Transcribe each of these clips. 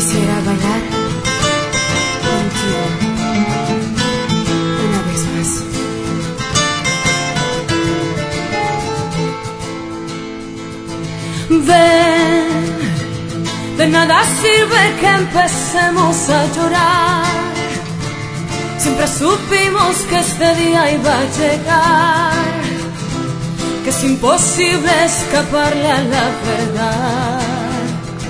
Quisiera bailar contigo una vez más. Ven, de nada sirve que empecemos a llorar. Siempre supimos que este día iba a llegar, que es imposible escaparle a la verdad.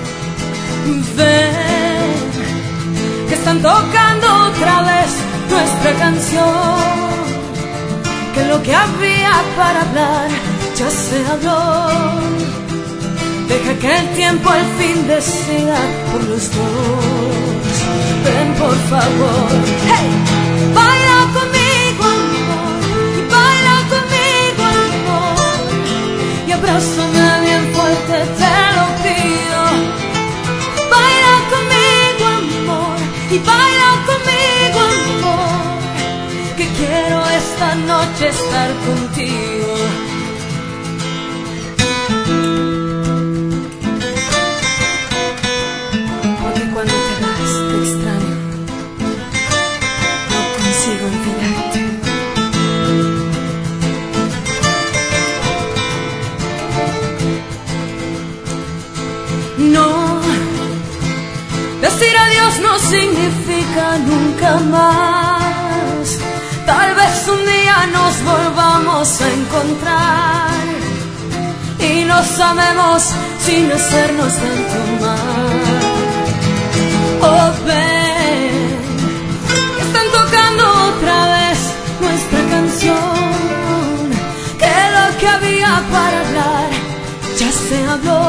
Ven, que están tocando otra vez nuestra canción, que lo que había para hablar ya se habló. Deja que el tiempo al fin decida por los dos. Ven por favor, hey, baila conmigo amor, y baila conmigo amor, y abrázame bien fuerte, te lo pido. Baila conmigo amor, y baila conmigo amor, que quiero esta noche estar contigo. No, decir adiós no significa nunca más. Tal vez un día nos volvamos a encontrar y nos amemos sin hacernos tanto mal. Oh, ven, que están tocando otra vez nuestra canción, que lo que había para hablar ya se habló.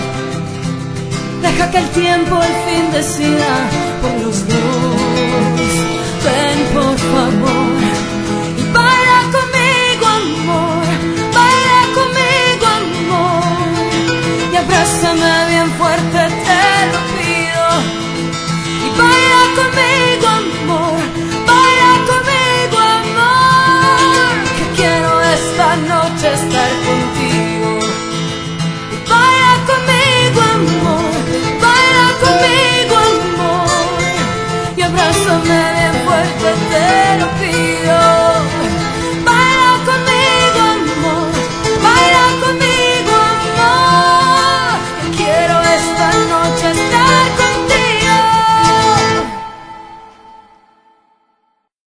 Deja que el tiempo al fin decida por los dos. Ven por favor.